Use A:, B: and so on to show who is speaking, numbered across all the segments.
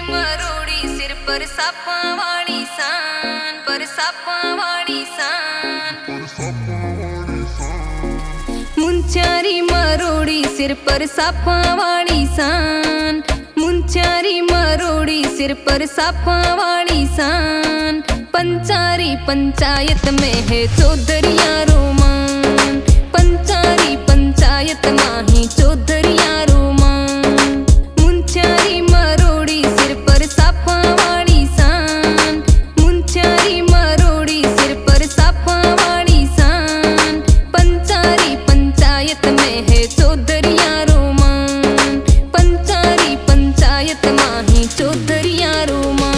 A: मरोड़ी सिर पर सापां वाली सान, पर सापां वाली सान। मुंचारी मरोड़ी सिर पर सापां वाली सान, मुंचारी मरोड़ी सिर पर सापां वाली सान। पंचारी पंचायत में है चौधरिया रोमान, पंचारी पंचायत माही चौधरिया रोमान। मुंचारी मरोड़ी सिर पर सापां वाली सान, मुंचारी मरोड़ी सिर पर सापां वाली सान। पंचारी पंचायत में है चौधरिया रोमान, पंचारी पंचायत माही चौधरिया रोमान।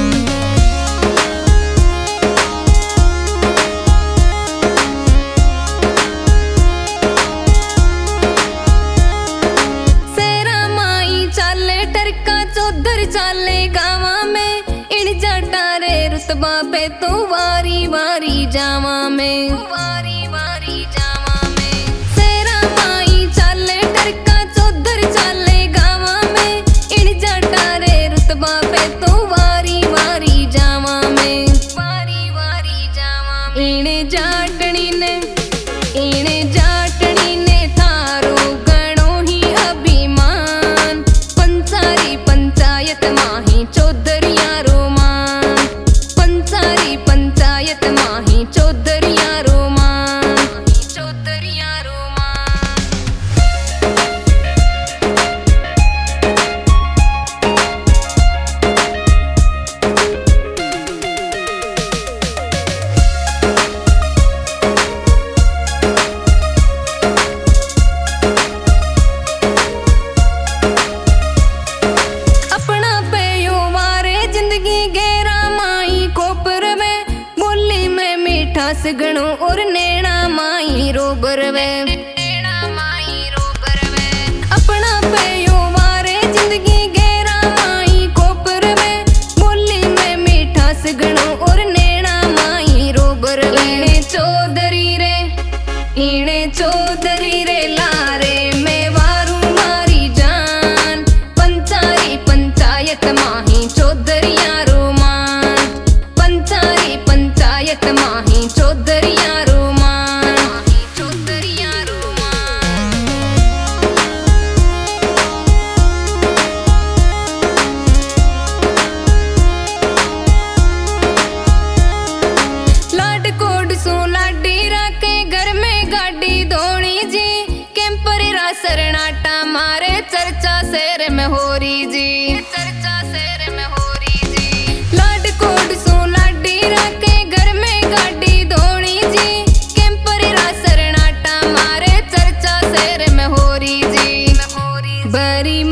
A: चौधर चाले गावा में इन जाटा रे रुतबा पे तो वारी वारी जावा में, वारी वारी जावा में। सेरा माई चाले टरका चौधर चाले गावा में इन जाटा रे रुतबा पे तो वारी वारी जावा में, वारी वारी जावा में। इने जाटनी ने, इने जाटनी ने थारो गणो ही अभिमान। पंचारी पंचायत माही चौधरिया रोमान, पंचारी पंचायत माही चौधरिया रोमान, चौधरिया रोमान। गणो और नैना माई रोबर वे, नैना माई रोबर वे। अपना पेयो मारे जिंदगी गहरा माई कोपर वे, बोली में मीठा से गणो और नैना माई रोबर वे। इने चौधरी रे, इने चौधरी रे लारे मैं वारू मारी जान। पंचारी पंचायत माही चौधरिया रोमान, पंचारी पंचायत माही चौधरिया रोमान, चौधरिया रोमान। लाड कोड सो लाडी राके घर में गाड़ी धोनी जी। कैंपर रा सरनाटा मारे चर्चा शहर में होरी जी, चर्चा शहर में होरी जी। लाड कोड सो लाडी राके घर में गाड़ी धोनी जी। कैंपर रा सरनाटा मारे चर्चा शहर में होरी जी, बरी